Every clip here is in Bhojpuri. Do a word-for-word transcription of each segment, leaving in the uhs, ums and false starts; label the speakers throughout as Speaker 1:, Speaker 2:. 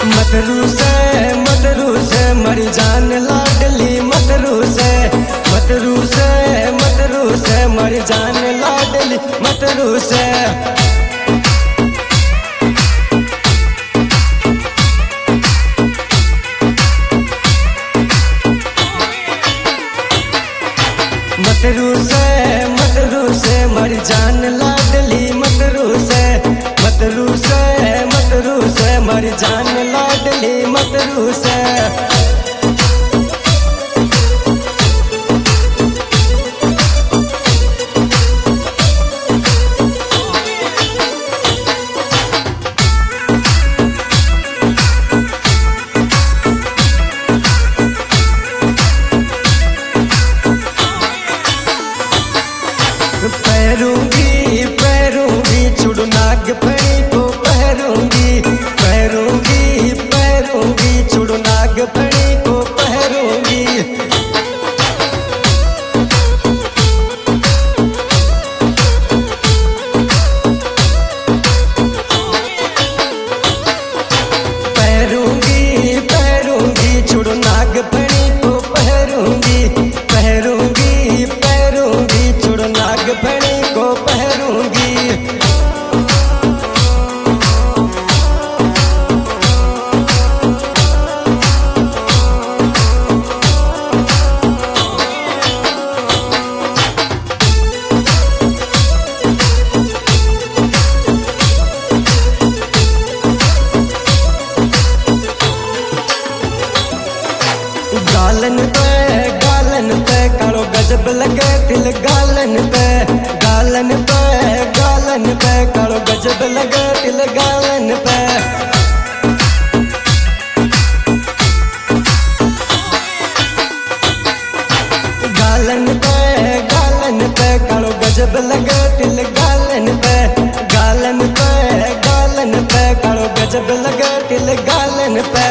Speaker 1: मतरू से मतरू से मरी जान लाडली मतरू से मतरू से मतरू से मरी जान लाडली मतरू से मतरू से मतरू से मरी जान लाडली मतरू से मतरू से मतरू से मरी जान लाडली मतरू से पैरूंगी पैरूंगी चुड़ नाग फणी को पहरूंगी पैरूंगी पैरूंगी चुड़ नाग फणी को पहरूंगी पैरूंगी पैरूंगी चुड़ नाग फणी को पहरूंगी पहरूंगी पहरूंगी चुड़ नाग फणी को पहरूंगी गालन पे गालन पे कालो गजब लगे दिल गालन पे गालन पे गालन पे कालो गजब लगे दिल गालन पे गालन पे गालन पे कालो गजब लगे दिल गालन पे गालन पे गालन पे कालो गजब लगे दिल गालन पे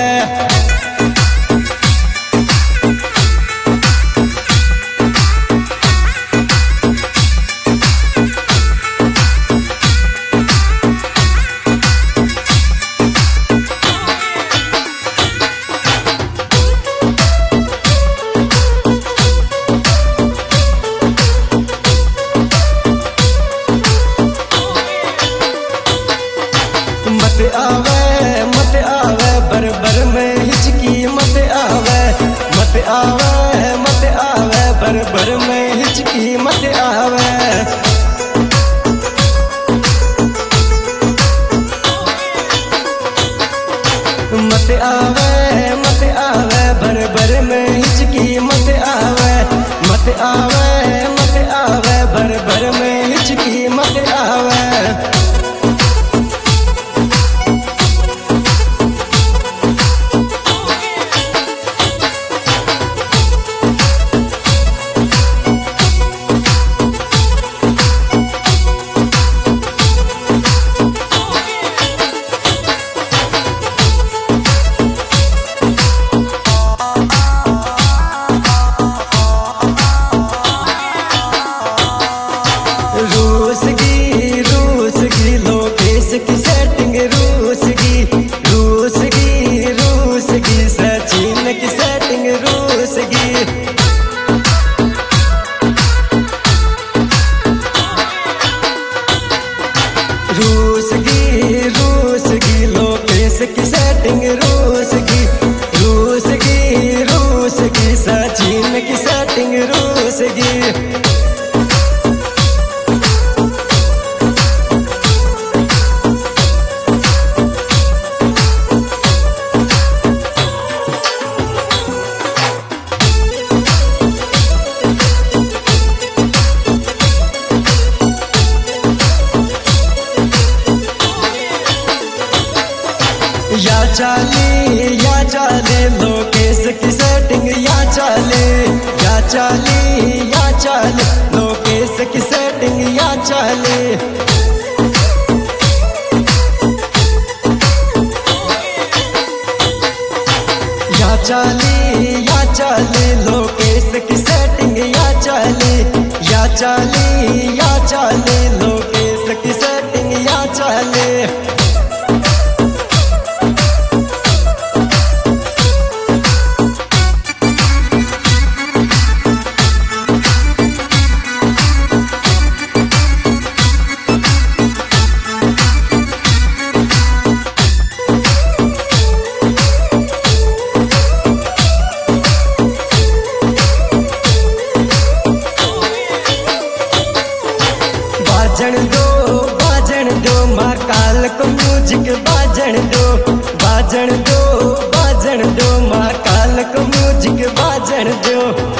Speaker 1: मत आवे मत आवे बर बर में हिचकी मत आवे मत आवे मत आवे बर बर में हिचकी मत आवे मत आवे मत आवे बर बर में हिचकी मत आवे मत आवे मत आवे बर बर में हिचकी मत आवे रूस की रूस की लोकेश की सेटिंग रूस की रूस की रूस की सचिन की सेटिंग रूस की रूस की रूस की लोकेश की सेटिंग रूस की रूस की रूस की सचिन की सेटिंग रूस की या चाले या चाले लोकेश की सेटिंग या चाले या चाले या चाले लोकेश की सेटिंग या चाले या चाले या चाले लोकेश की सेटिंग या चाले या चाले या चाले लोकेश की सेटिंग या चाले बाजन दो बाजन दो माँ काल को म्यूजिक बाजन दो।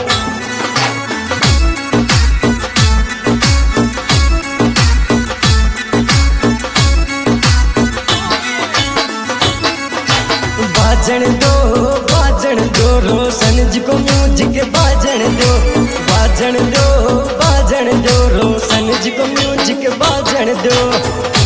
Speaker 1: बाजन दो बाजन दो रोशन जी को म्यूजिक बाजन दो। बाजन दो बाजन दो रोशन जी को म्यूजिक बाजन दो।